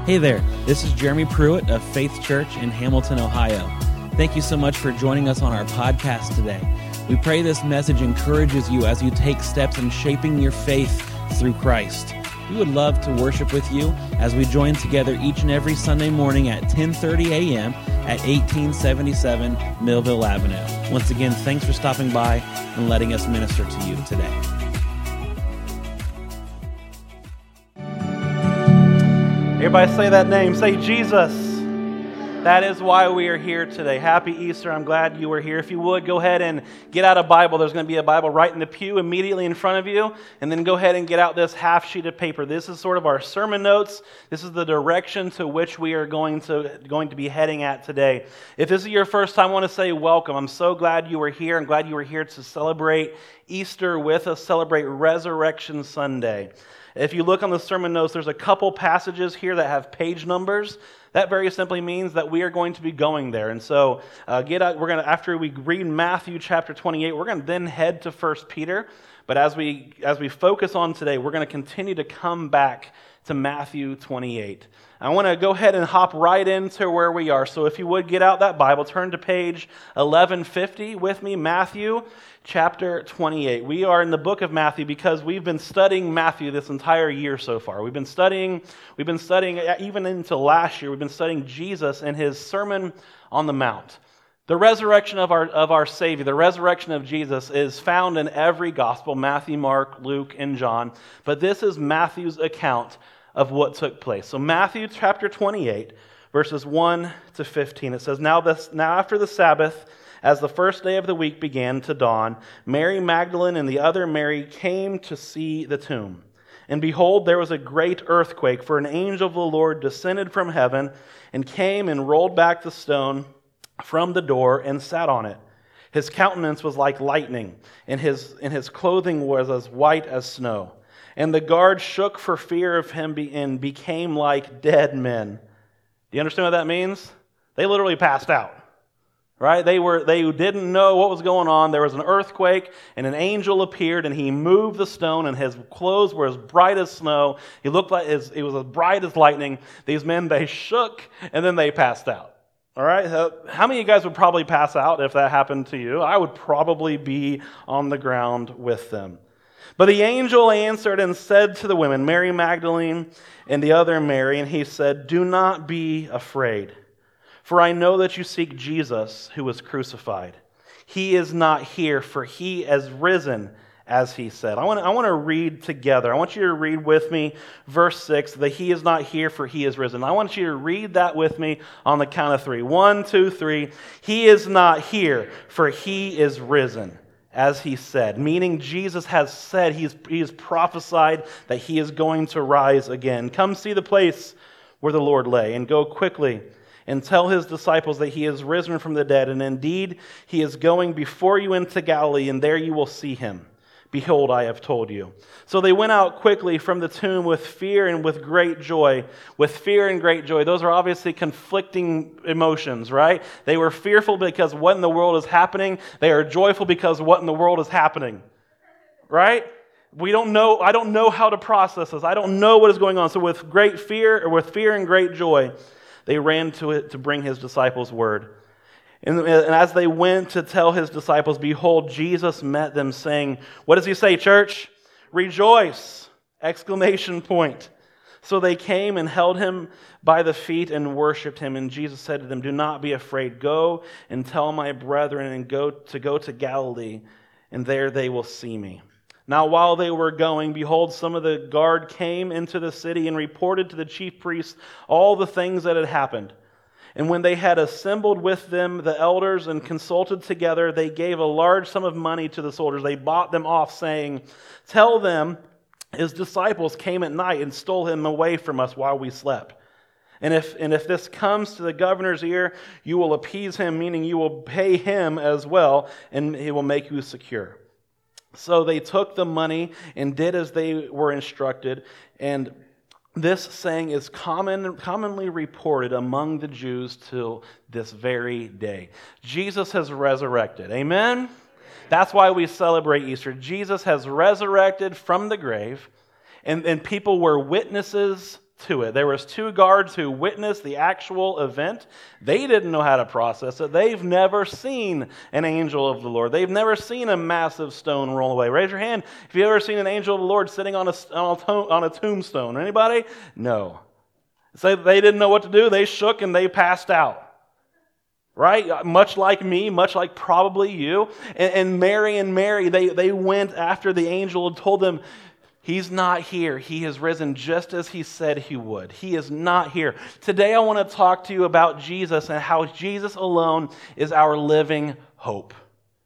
Hey there, this is Jeremy Pruitt of Faith Church in Hamilton, Ohio. Thank you so much for joining us on our podcast today. We pray this message encourages you as you take steps in shaping your faith through Christ. We would love to worship with you as we join together each and every Sunday morning at 10:30 a.m. at 1877 Millville Avenue. Once again, thanks for stopping by and letting us minister to you today. Everybody say that name. Say Jesus. That is why we are here today. Happy Easter. I'm glad you were here. If you would, go ahead and get out a Bible. There's going to be a Bible right in the pew immediately in front of you. And then go ahead and get out this half sheet of paper. This is sort of our sermon notes. This is the direction to which we are going to be heading at today. If this is your first time, I want to say welcome. I'm so glad you were here. I'm glad you were here to celebrate Easter with us, celebrate Resurrection Sunday. If you look on the sermon notes, there's a couple passages here that have page numbers. That very simply means that we are going to be going there. And so after we read Matthew chapter 28, we're going to then head to 1 Peter. But as we focus on today, we're going to continue to come back to Matthew 28. I want to go ahead and hop right into where we are. So if you would get out that Bible, turn to page 1150 with me, Matthew chapter 28. We are in the book of Matthew because we've been studying Matthew this entire year so far. We've been studying even into last year, we've been studying Jesus and his Sermon on the Mount. The resurrection of our Savior, the resurrection of Jesus is found in every gospel, Matthew, Mark, Luke, and John. But this is Matthew's account of what took place. So Matthew chapter 28, verses 1 to 15, it says, Now after the Sabbath, as the first day of the week began to dawn, Mary Magdalene and the other Mary came to see the tomb. And behold, there was a great earthquake, for an angel of the Lord descended from heaven and came and rolled back the stone from the door and sat on it. His countenance was like lightning, and his clothing was as white as snow. And the guards shook for fear of him and became like dead men. Do you understand what that means? They literally passed out. Right? They didn't know what was going on. There was an earthquake, and an angel appeared, and he moved the stone, and his clothes were as bright as snow. He looked like it was as bright as lightning. These men, they shook, and then they passed out. All right? How many of you guys would probably pass out if that happened to you? I would probably be on the ground with them. But the angel answered and said to the women, Mary Magdalene and the other Mary, and he said, Do not be afraid. For I know that you seek Jesus who was crucified. He is not here, for he has risen, as he said. I want to read together. I want you to read with me verse 6, that he is not here, for he is risen. I want you to read that with me on the count of 3. 1, 2, 3. He is not here, for he is risen, as he said. Meaning Jesus has said, he has prophesied that he is going to rise again. Come see the place where the Lord lay, and go quickly and tell his disciples that he is risen from the dead, and indeed he is going before you into Galilee, and there you will see him. Behold, I have told you. So they went out quickly from the tomb with fear and with great joy. With fear and great joy. Those are obviously conflicting emotions, right? They were fearful because what in the world is happening. They are joyful because what in the world is happening, right? I don't know how to process this. I don't know what is going on. So with fear and great joy, they ran to it to bring his disciples word. And as they went to tell his disciples, behold, Jesus met them, saying, what does he say, church? Rejoice! Exclamation point. So they came and held him by the feet and worshipped him. And Jesus said to them, Do not be afraid. Go and tell my brethren and go to Galilee, and there they will see me. Now while they were going, behold, some of the guard came into the city and reported to the chief priests all the things that had happened. And when they had assembled with them the elders and consulted together, they gave a large sum of money to the soldiers. They bought them off, saying, Tell them his disciples came at night and stole him away from us while we slept. And if this comes to the governor's ear, you will appease him, meaning you will pay him as well, and he will make you secure. So they took the money and did as they were instructed, and this saying is commonly reported among the Jews till this very day. Jesus has resurrected. Amen? That's why we celebrate Easter. Jesus has resurrected from the grave, and people were witnesses to it. There was 2 guards who witnessed the actual event. They didn't know how to process it. They've never seen an angel of the Lord. They've never seen a massive stone roll away. Raise your hand if you've ever seen an angel of the Lord sitting on a tombstone. Anybody? No. So they didn't know what to do. They shook and they passed out. Right? Much like me, much like probably you. And Mary, they went after the angel and told them, He's not here. He has risen just as He said He would. He is not here. Today I want to talk to you about Jesus and how Jesus alone is our living hope.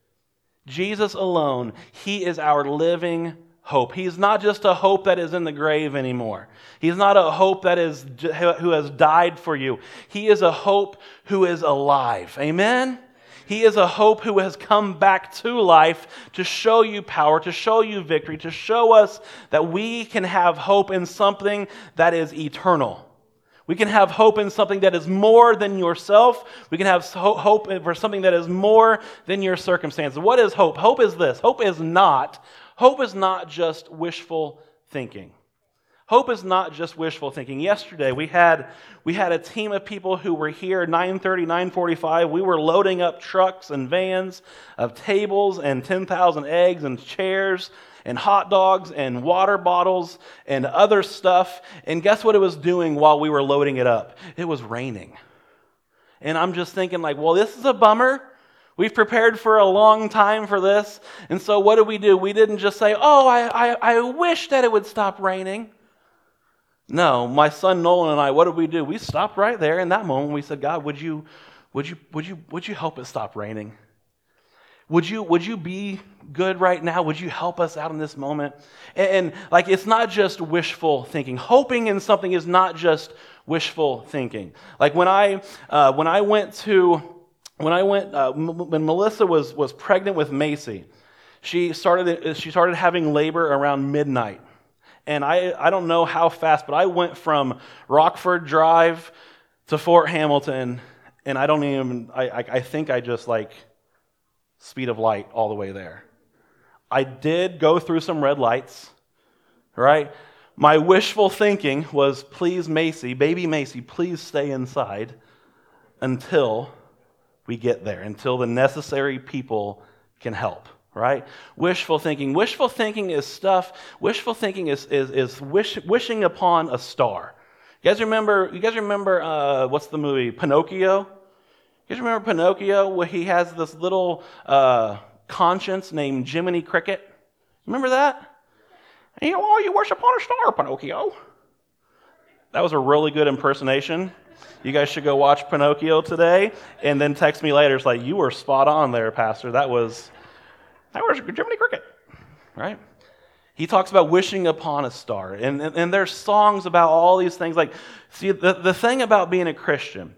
Jesus alone, He is our living hope. He's not just a hope that is in the grave anymore. He's not a hope that is who has died for you. He is a hope who is alive. Amen? He is a hope who has come back to life to show you power, to show you victory, to show us that we can have hope in something that is eternal. We can have hope in something that is more than yourself. We can have hope for something that is more than your circumstances. What is hope? Hope is this. Hope is not just wishful thinking. Hope is not just wishful thinking. Yesterday, we had a team of people who were here 9:30, 9:45. We were loading up trucks and vans of tables and 10,000 eggs and chairs and hot dogs and water bottles and other stuff. And guess what it was doing while we were loading it up? It was raining. And I'm just thinking well, this is a bummer. We've prepared for a long time for this. And so what did? We didn't just say, I wish that it would stop raining. No, my son Nolan and I, what did we do? We stopped right there in that moment. We said, God, would you help it stop raining? Would you be good right now? Would you help us out in this moment? And it's not just wishful thinking. Hoping in something is not just wishful thinking. When Melissa was pregnant with Macy, she started having labor around midnight. And I don't know how fast, but I went from Rockford Drive to Fort Hamilton, and I think I just speed of light all the way there. I did go through some red lights, right? My wishful thinking was, please, Macy, baby Macy, please stay inside until we get there, until the necessary people can help. Right? Wishful thinking. Wishful thinking is stuff. Wishful thinking is wishing upon a star. You guys remember? What's the movie? Pinocchio. You guys remember Pinocchio? Where he has this little conscience named Jiminy Cricket. Remember that? And you wish upon a star, Pinocchio. That was a really good impersonation. You guys should go watch Pinocchio today, and then text me later. It's you were spot on there, Pastor. That was Jiminy Cricket, right? He talks about wishing upon a star. And there's songs about all these things. See, the thing about being a Christian,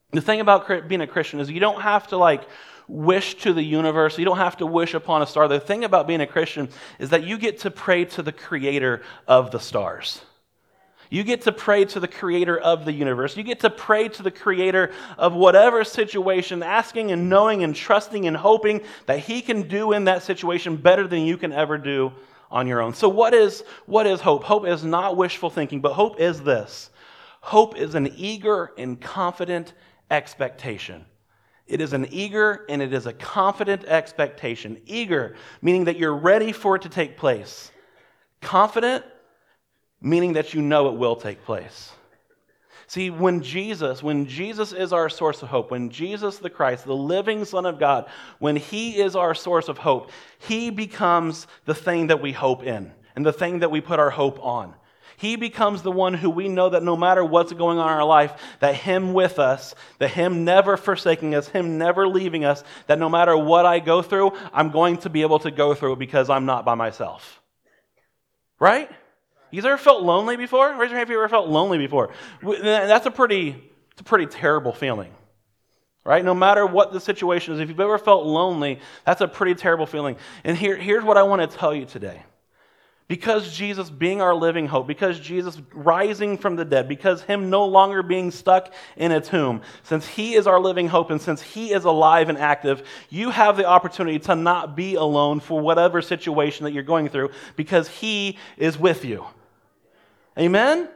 is you don't have to wish to the universe. You don't have to wish upon a star. The thing about being a Christian is that you get to pray to the creator of the stars. You get to pray to the creator of the universe. You get to pray to the creator of whatever situation, asking and knowing and trusting and hoping that He can do in that situation better than you can ever do on your own. So what is hope? Hope is not wishful thinking, but hope is this. Hope is an eager and confident expectation. It is an eager and it is a confident expectation. Eager, meaning that you're ready for it to take place. Confident, meaning that you know it will take place. See, when Jesus is our source of hope, when Jesus the Christ, the living Son of God, when He is our source of hope, He becomes the thing that we hope in and the thing that we put our hope on. He becomes the one who we know that no matter what's going on in our life, that Him with us, that Him never forsaking us, Him never leaving us, that no matter what I go through, I'm going to be able to go through it because I'm not by myself. Right? You ever felt lonely before? Raise your hand if you ever felt lonely before. That's a pretty terrible feeling, right? No matter what the situation is, if you've ever felt lonely, that's a pretty terrible feeling. And here's what I want to tell you today. Because Jesus being our living hope, because Jesus rising from the dead, because Him no longer being stuck in a tomb, since He is our living hope and since He is alive and active, you have the opportunity to not be alone for whatever situation that you're going through because He is with you. Amen?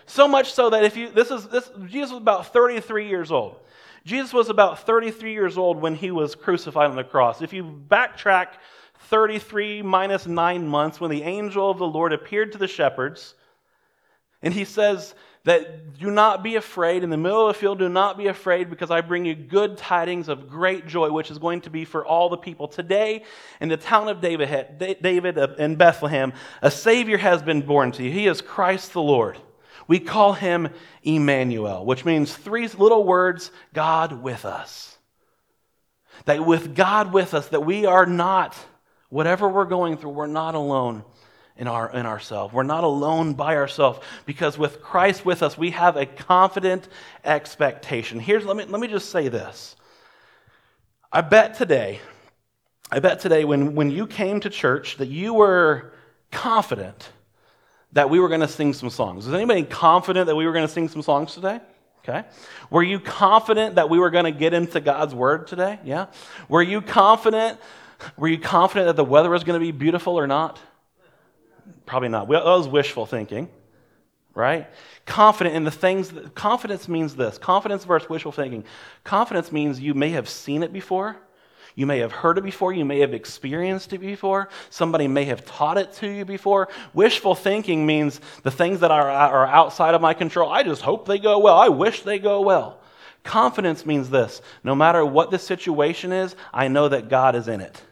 So much so that Jesus was about 33 years old. Jesus was about 33 years old when he was crucified on the cross. If you backtrack 33 minus 9 months, when the angel of the Lord appeared to the shepherds, and he says that do not be afraid, in the middle of the field, do not be afraid, because I bring you good tidings of great joy, which is going to be for all the people. Today, in the town of David in Bethlehem, a Savior has been born to you. He is Christ the Lord. We call him Emmanuel, which means 3 little words, God with us. That with God with us, that we are not, whatever we're going through, we're not alone in ourselves. We're not alone by ourselves, because with Christ with us, we have a confident expectation. Let me just say this. I bet today when you came to church that you were confident that we were going to sing some songs. Was anybody confident that we were going to sing some songs today? Okay. Were you confident that we were going to get into God's Word today? Yeah. Were you confident that the weather was going to be beautiful or not? Probably not. That was wishful thinking, right? Confident in the things. Confidence means this. Confidence versus wishful thinking. Confidence means you may have seen it before. You may have heard it before. You may have experienced it before. Somebody may have taught it to you before. Wishful thinking means the things that are outside of my control. I just hope they go well. I wish they go well. Confidence means this. No matter what the situation is, I know that God is in it.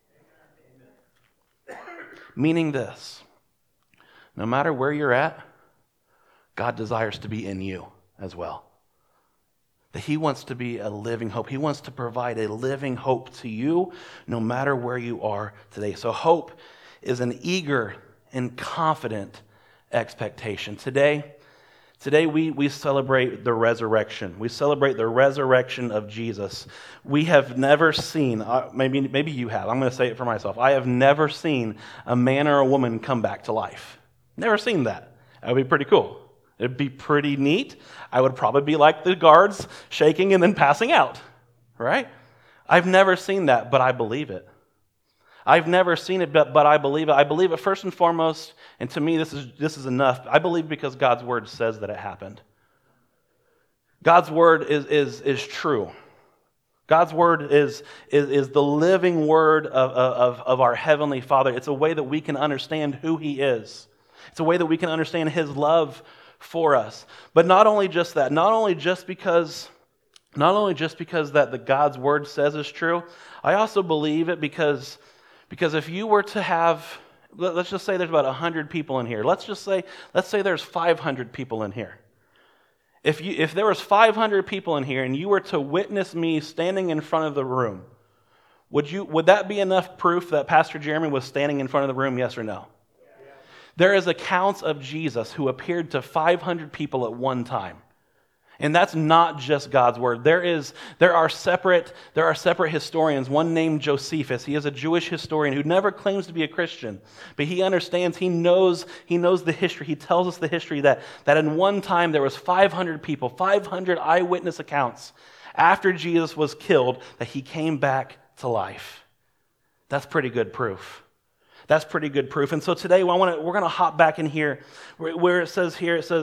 Meaning this. No matter where you're at, God desires to be in you as well. That he wants to be a living hope. He wants to provide a living hope to you no matter where you are today. So hope is an eager and confident expectation. Today we celebrate the resurrection. We celebrate the resurrection of Jesus. We have never seen, maybe you have, I'm going to say it for myself. I have never seen a man or a woman come back to life. Never seen that. That would be pretty cool. It'd be pretty neat. I would probably be like the guards, shaking and then passing out, right? I've never seen that, but I believe it. I've never seen it, but I believe it. I believe it first and foremost, and to me this is enough. I believe because God's Word says that it happened. God's Word is true. God's Word is the living Word of our Heavenly Father. It's a way that we can understand who He is. It's a way that we can understand His love for us. But not only just that, not only just because that the God's Word says is true, I also believe it because if you were to have, let's just say there's about 100 people in here. Let's say there's 500 people in here. If there was 500 people in here and you were to witness me standing in front of the room, would that be enough proof that Pastor Jeremy was standing in front of the room, yes or no? There is accounts of Jesus who appeared to 500 people at one time. And that's not just God's Word. There are separate historians, one named Josephus. He is a Jewish historian who never claims to be a Christian, but he understands, he knows the history. He tells us the history that in one time there was 500 people, 500 eyewitness accounts after Jesus was killed that he came back to life. That's pretty good proof. That's pretty good proof. And so today we're going to hop back in here where it says,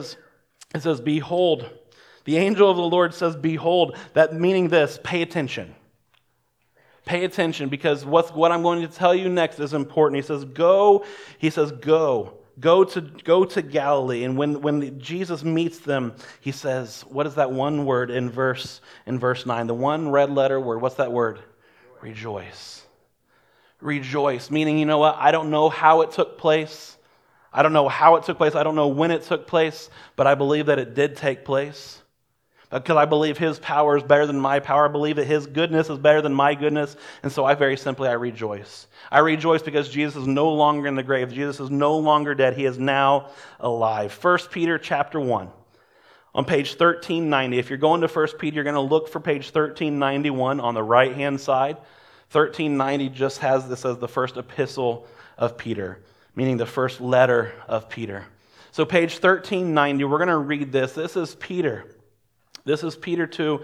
behold. The angel of the Lord says, behold. That meaning this, pay attention. Pay attention, because what I'm going to tell you next is important. He says, go to Galilee. And when Jesus meets them, he says, what is that one word in verse 9? The one red letter word, what's that word? Rejoice. Rejoice, meaning, you know what? I don't know how it took place. I don't know when it took place, but I believe that it did take place. Because I believe His power is better than my power. I believe that His goodness is better than my goodness. And so I rejoice. I rejoice because Jesus is no longer in the grave. Jesus is no longer dead. He is now alive. 1 Peter chapter 1. On page 1390. If you're going to 1 Peter, you're going to look for page 1391 on the right-hand side. 1390 just has this as the first epistle of Peter, meaning the first letter of Peter. So page 1390, we're going to read this. This is Peter. This is Peter to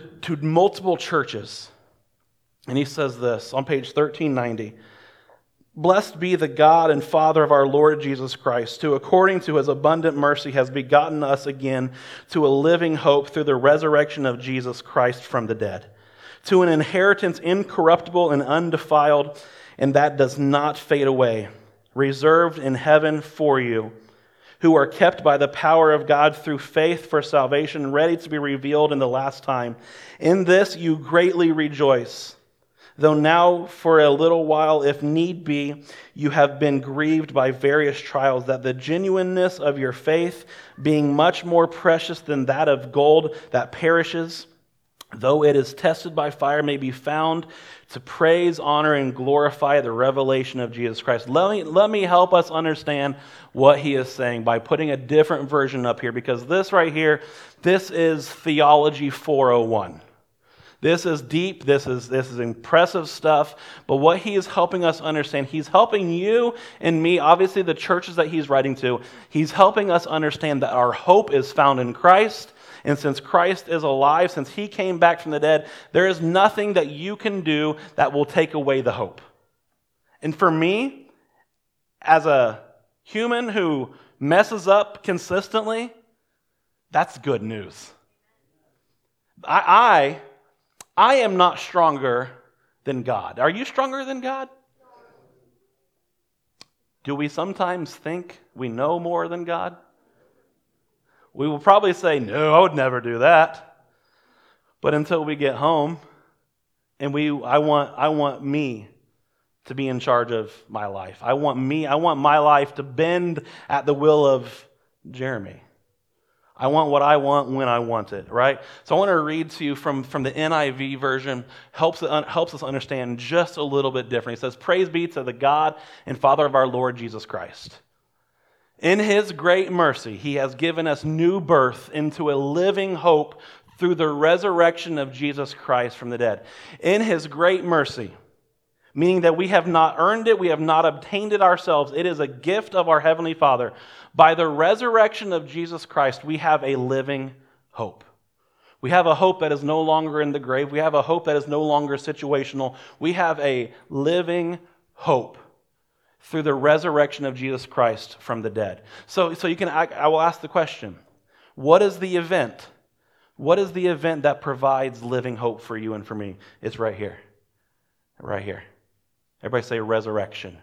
multiple churches. And he says this on page 1390. Blessed be the God and Father of our Lord Jesus Christ, who according to his abundant mercy has begotten us again to a living hope through the resurrection of Jesus Christ from the dead, to an inheritance incorruptible and undefiled, and that does not fade away, reserved in heaven for you, who are kept by the power of God through faith for salvation, ready to be revealed in the last time. In this you greatly rejoice, though now for a little while, if need be, you have been grieved by various trials, that the genuineness of your faith, being much more precious than that of gold that perishes, though it is tested by fire, may be found to praise, honor, and glorify the revelation of Jesus Christ. Let me help us understand what he is saying by putting a different version up here, because this right here, this is Theology 401. This is deep, this is impressive stuff, but what he is helping us understand, he's helping you and me, obviously the churches that he's writing to, he's helping us understand that our hope is found in Christ, and since Christ is alive, since he came back from the dead, there is nothing that you can do that will take away the hope. And for me, as a human who messes up consistently, that's good news. I am not stronger than God. Are you stronger than God? Do we sometimes think we know more than God? We will probably say, no, I would never do that. But until we get home, and I want me to be in charge of my life. I want my life to bend at the will of Jeremy. I want what I want when I want it, right? So I want to read to you from the NIV version, helps us understand just a little bit different. It says, "Praise be to the God and Father of our Lord Jesus Christ. In his great mercy, he has given us new birth into a living hope through the resurrection of Jesus Christ from the dead." In his great mercy, meaning that we have not earned it, we have not obtained it ourselves. It is a gift of our Heavenly Father. By the resurrection of Jesus Christ, we have a living hope. We have a hope that is no longer in the grave. We have a hope that is no longer situational. We have a living hope through the resurrection of Jesus Christ from the dead. So I will ask the question, what is the event? What is the event that provides living hope for you and for me? It's right here. Right here. Everybody say resurrection.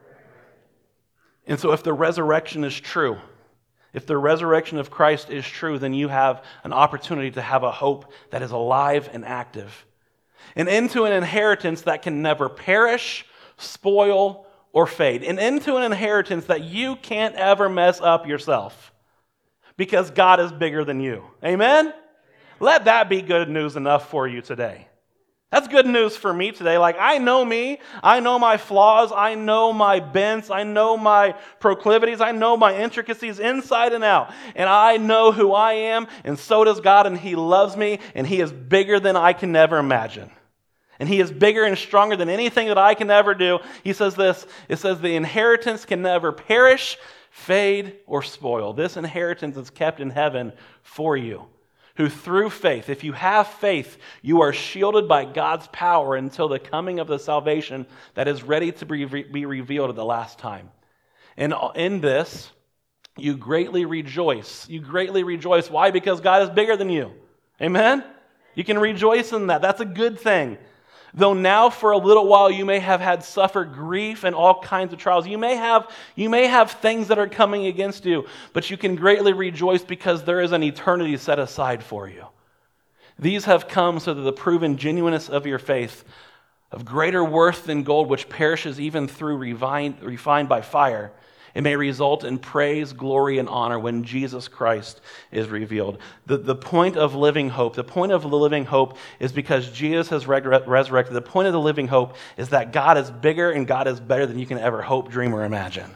And so if the resurrection is true, if the resurrection of Christ is true, then you have an opportunity to have a hope that is alive and active. And into an inheritance that can never perish, spoil, or fade. And into an inheritance that you can't ever mess up yourself. Because God is bigger than you. Amen? Let that be good news enough for you today. That's good news for me today. Like, I know me. I know my flaws. I know my bents. I know my proclivities. I know my intricacies inside and out. And I know who I am, and so does God, and he loves me, and he is bigger than I can ever imagine. And he is bigger and stronger than anything that I can ever do. He says this, it says the inheritance can never perish, fade, or spoil. This inheritance is kept in heaven for you, who through faith, if you have faith, you are shielded by God's power until the coming of the salvation that is ready to be revealed at the last time. And in this, you greatly rejoice. You greatly rejoice. Why? Because God is bigger than you. Amen? You can rejoice in that. That's a good thing. Though now for a little while you may have had suffered grief and all kinds of trials. You may have things that are coming against you, but you can greatly rejoice because there is an eternity set aside for you. These have come so that the proven genuineness of your faith, of greater worth than gold, which perishes even through refined by fire, it may result in praise, glory, and honor when Jesus Christ is revealed. The point of living hope, the point of the living hope is because Jesus has resurrected. The point of the living hope is that God is bigger and God is better than you can ever hope, dream, or imagine.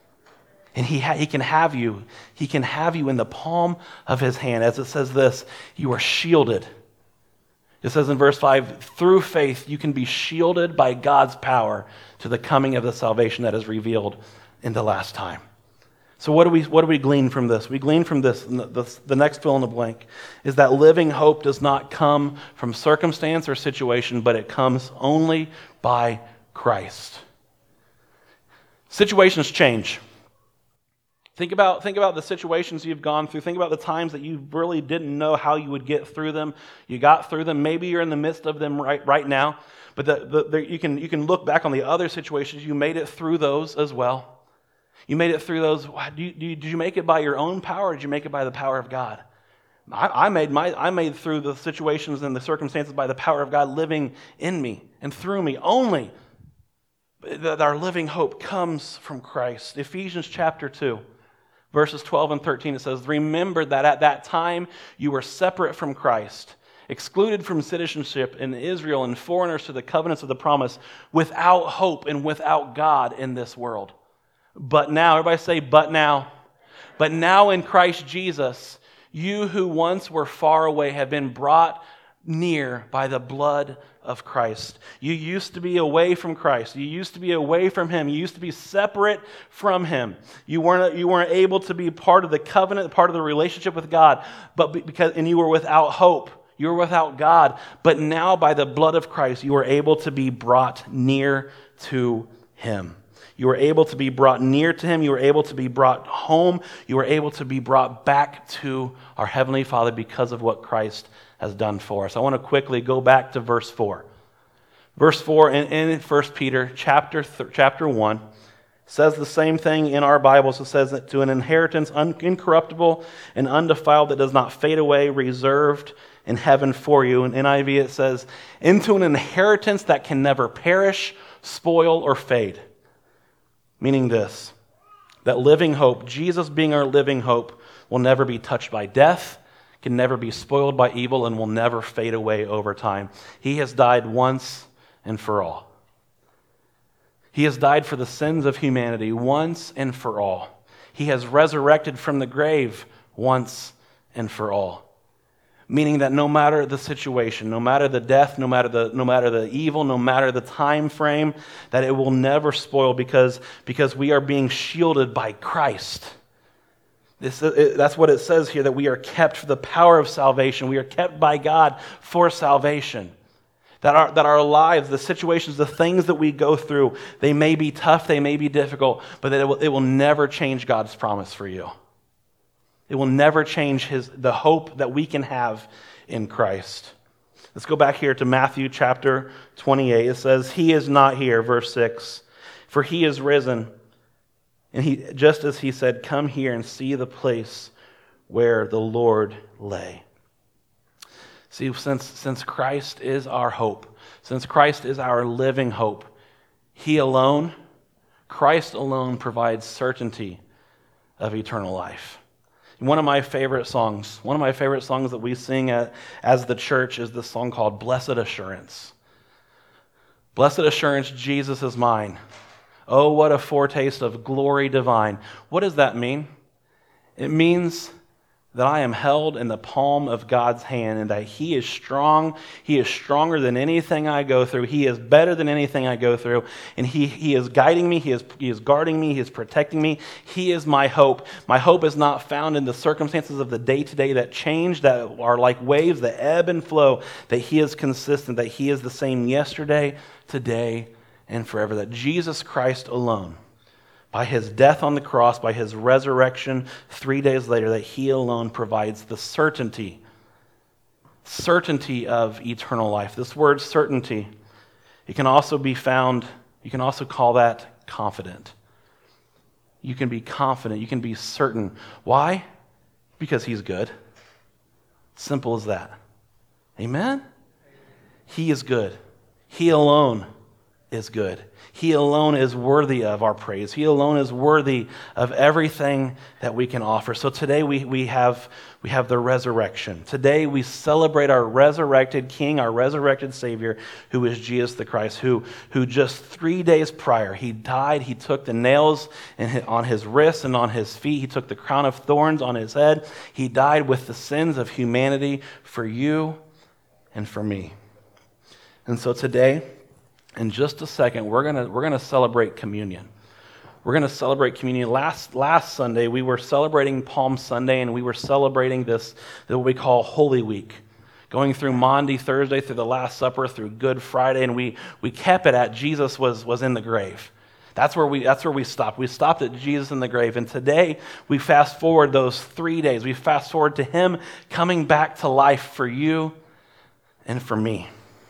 And he can have you. He can have you in the palm of his hand. As it says this, you are shielded. It says in verse 5, through faith you can be shielded by God's power to the coming of the salvation that is revealed in the last time. So what do we glean from this? We glean from this, the next fill in the blank, is that living hope does not come from circumstance or situation, but it comes only by Christ. Situations change. Think about the situations you've gone through. Think about the times that you really didn't know how you would get through them. You got through them. Maybe you're in the midst of them right now. But you can look back on the other situations. You made it through those as well. You made it through those. Did you make it by your own power, or did you make it by the power of God? I made through the situations and the circumstances by the power of God living in me and through me only. That our living hope comes from Christ. Ephesians chapter 2. Verses 12 and 13, it says, "Remember that at that time you were separate from Christ, excluded from citizenship in Israel and foreigners to the covenants of the promise, without hope and without God in this world. But now," everybody say, "but now." "But now in Christ Jesus, you who once were far away have been brought near by the blood of Christ." You used to be away from Christ. You used to be away from Him. You used to be separate from Him. You weren't able to be part of the covenant, part of the relationship with God, and you were without hope. You were without God. But now by the blood of Christ, you are able to be brought near to Him. You were able to be brought near to Him. You were able to be brought home. You were able to be brought back to our Heavenly Father because of what Christ has done for us. I want to quickly go back to verse 4. Verse 4 in 1 Peter chapter 1 says the same thing in our Bibles. It says that to an inheritance incorruptible and undefiled that does not fade away, reserved in heaven for you. In NIV it says, into an inheritance that can never perish, spoil, or fade. Meaning this, that living hope, Jesus being our living hope, will never be touched by death, can never be spoiled by evil, and will never fade away over time. He has died once and for all. He has died for the sins of humanity once and for all. He has resurrected from the grave once and for all. Meaning that no matter the situation, no matter the death, no matter the evil, no matter the time frame, that it will never spoil because we are being shielded by Christ. That's what it says here, that we are kept for the power of salvation. We are kept by God for salvation. That our lives, the situations, the things that we go through, they may be tough, they may be difficult, but that it will never change God's promise for you. It will never change the hope that we can have in Christ. Let's go back here to Matthew chapter 28. It says, "He is not here," verse 6, "for He is risen. And just as He said, come here and see the place where the Lord lay." See, since Christ is our hope, since Christ is our living hope, Christ alone provides certainty of eternal life. One of my favorite songs that we sing as the church is this song called "Blessed Assurance." Blessed assurance, Jesus is mine. Oh, what a foretaste of glory divine. What does that mean? It means that I am held in the palm of God's hand and that He is strong. He is stronger than anything I go through. He is better than anything I go through. And He is guiding me. He is guarding me. He is protecting me. He is my hope. My hope is not found in the circumstances of the day-to-day that change, that are like waves that ebb and flow, that He is consistent, that He is the same yesterday, today, and forever. That Jesus Christ alone, by His death on the cross, by His resurrection 3 days later, that He alone provides the certainty of eternal life. This word certainty, it can also be found, you can also call that confident. You can be confident, you can be certain. Why? Because He's good. Simple as that. Amen? He is good. He alone is good. He alone is worthy of our praise. He alone is worthy of everything that we can offer. So today we have the resurrection. Today we celebrate our resurrected King, our resurrected Savior, who is Jesus the Christ, who just 3 days prior, He died. He took the nails on His wrists and on His feet. He took the crown of thorns on His head. He died with the sins of humanity for you and for me. And so today, in just a second, we're gonna celebrate communion. We're gonna celebrate communion. Last Sunday, we were celebrating Palm Sunday, and we were celebrating this what we call Holy Week, going through Maundy, Thursday, through the Last Supper, through Good Friday, and we kept it at Jesus was in the grave. That's where we stopped. We stopped at Jesus in the grave. And today we fast forward those 3 days. We fast forward to him coming back to life for you and for me.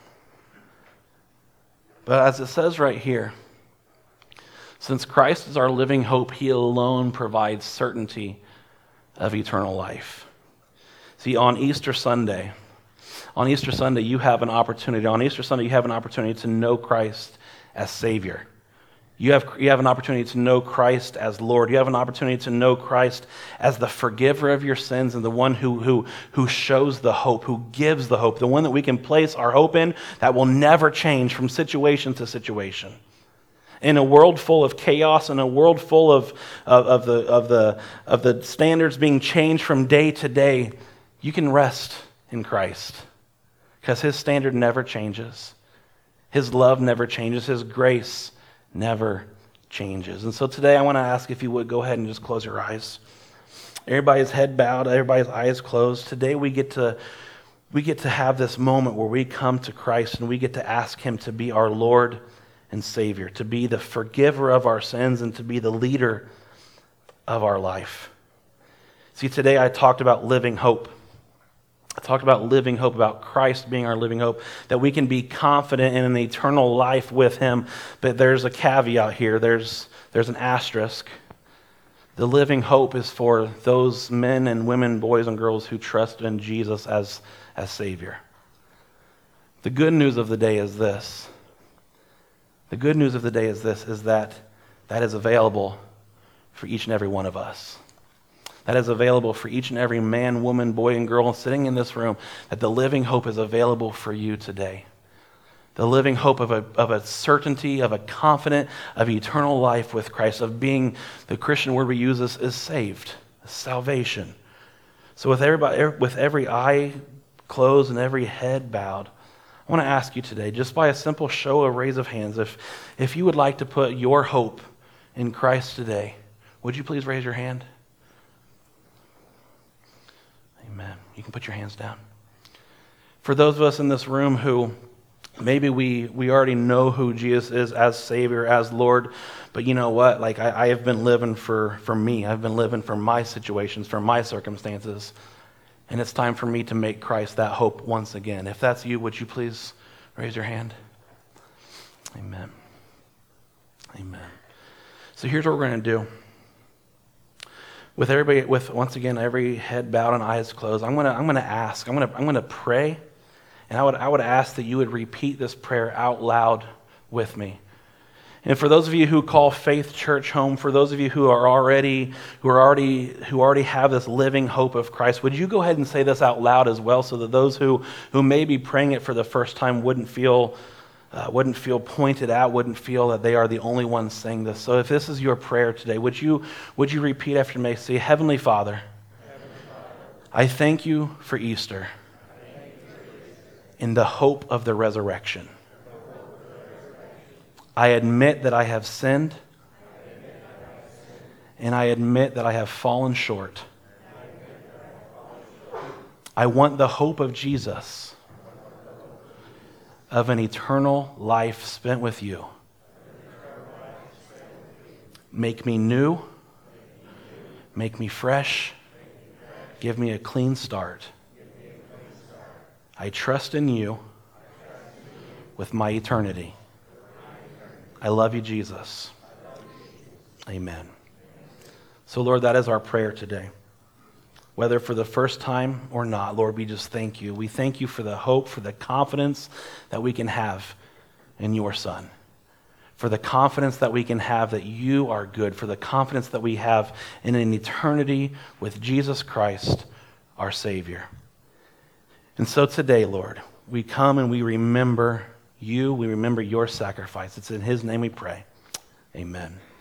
But as it says right here, since Christ is our living hope, he alone provides certainty of eternal life. See, on Easter Sunday, you have an opportunity. On Easter Sunday, you have an opportunity to know Christ as Savior. You have an opportunity to know Christ as Lord. You have an opportunity to know Christ as the forgiver of your sins and the one who shows the hope, who gives the hope, the one that we can place our hope in that will never change from situation to situation. In a world full of chaos, in a world full of the standards being changed from day to day, you can rest in Christ because his standard never changes. His love never changes. His grace never changes. And so today I want to ask if you would go ahead and just close your eyes. Everybody's head bowed, everybody's eyes closed. Today we get to have this moment where we come to Christ and we get to ask him to be our Lord and Savior, to be the forgiver of our sins and to be the leader of our life. See, today I talked about living hope. I talked about living hope, about Christ being our living hope, that we can be confident in an eternal life with him. But there's a caveat here. There's an asterisk. The living hope is for those men and women, boys and girls who trust in Jesus as Savior. The good news of the day is this. The good news of the day is this, is that is available for each and every one of us. That is available for each and every man, woman, boy, and girl sitting in this room, that the living hope is available for you today. The living hope of a certainty, of a confident, of eternal life with Christ, of being, the Christian word we use is saved, salvation. So with every eye closed and every head bowed, I want to ask you today, just by a simple show of raise of hands, if you would like to put your hope in Christ today, would you please raise your hand? Amen. You can put your hands down. For those of us in this room who maybe we already know who Jesus is as Savior, as Lord, but you know what? Like I have been living for me. I've been living for my situations, for my circumstances. And it's time for me to make Christ that hope once again. If that's you, would you please raise your hand? Amen. Amen. So here's what we're going to do. With everybody, once again every head bowed and eyes closed, I'm going to pray, and I would ask that you would repeat this prayer out loud with me. And for those of you who call Faith Church home, for those of you who already have this living hope of Christ, would you go ahead and say this out loud as well, so that those who may be praying it for the first time wouldn't feel pointed out, wouldn't feel that they are the only ones saying this. So if this is your prayer today, would you repeat after me? Say, Heavenly Father, I thank you for Easter in the hope of the resurrection. I admit that I have sinned, and I admit that I have fallen short. I want the hope of Jesus, of an eternal life spent with you. Make me new, make me fresh, give me a clean start. I trust in you with my eternity. I love you, Jesus. Amen. So, Lord, that is our prayer today. Whether for the first time or not, Lord, we just thank you. We thank you for the hope, for the confidence that we can have in your Son. For the confidence that we can have that you are good. For the confidence that we have in an eternity with Jesus Christ, our Savior. And so today, Lord, we come and we remember you, we remember your sacrifice. It's in his name we pray. Amen.